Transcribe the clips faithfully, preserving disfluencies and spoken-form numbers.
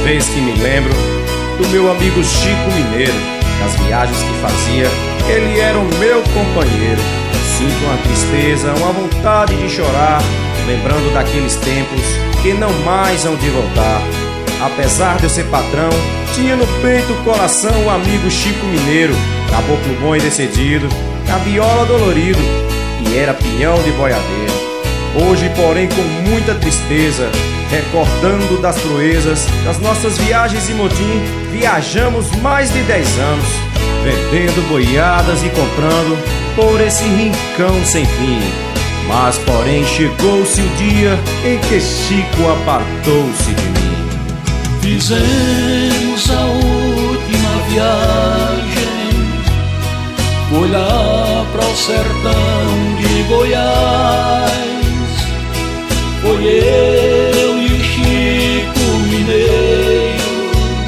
vez que me lembro do meu amigo Chico Mineiro, das viagens que fazia, ele era o meu companheiro. Sinto uma tristeza, uma vontade de chorar, lembrando daqueles tempos que não mais hão de voltar. Apesar de eu ser patrão, tinha no peito o coração o amigo Chico Mineiro, caboclo bom e decidido, a viola dolorido, e era pinhão de boiadeiro. Hoje, porém, com muita tristeza, recordando das proezas das nossas viagens em motim, viajamos mais de dez anos, vendendo boiadas e comprando por esse rincão sem fim. Mas, porém, chegou-se o dia em que Chico apartou-se de mim. Fizemos a última viagem, foi lá para o sertão de Goiás. Foi eu e o Chico Mineiro,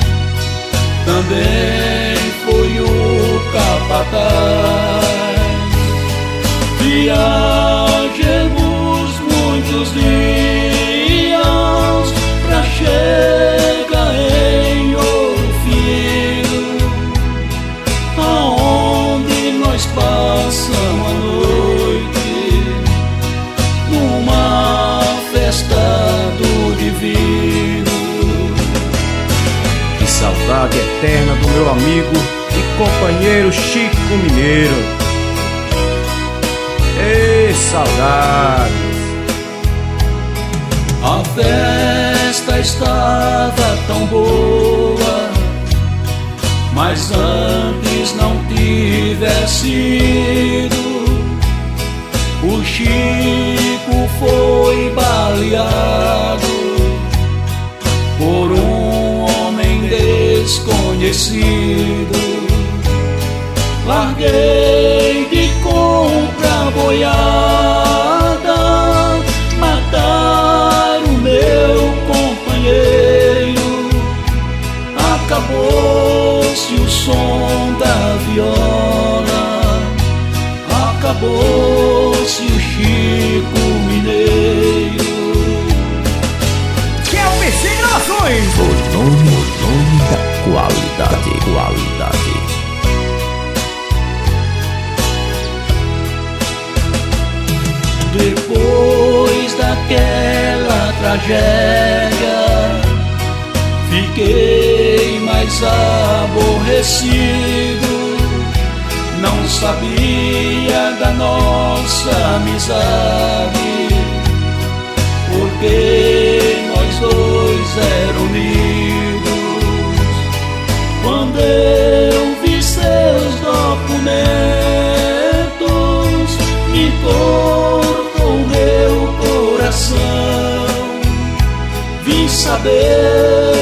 também foi o capataz. Viajemos muitos dias pra chegar em Ouro Fino, aonde nós passamos a noite numa festa do divino. Que saudade eterna do meu amigo e companheiro Chico Mineiro. Ei, saudades! A festa estava tão boa, mas antes não tivesse ido, o Chico foi baleado por um homem desconhecido. Larguei de compra boiada, matar o meu companheiro. Acabou-se o som da viola, acabou-se o Chico Mineiro. Que é o P C Gravações! O nome, o nome da qualidade, qualidade. Depois daquela tragédia, fiquei mais aborrecido. Não sabia da nossa amizade, porque nós dois éramos unidos. Quando eu vi seus documentos, me cortou meu coração. Vim saber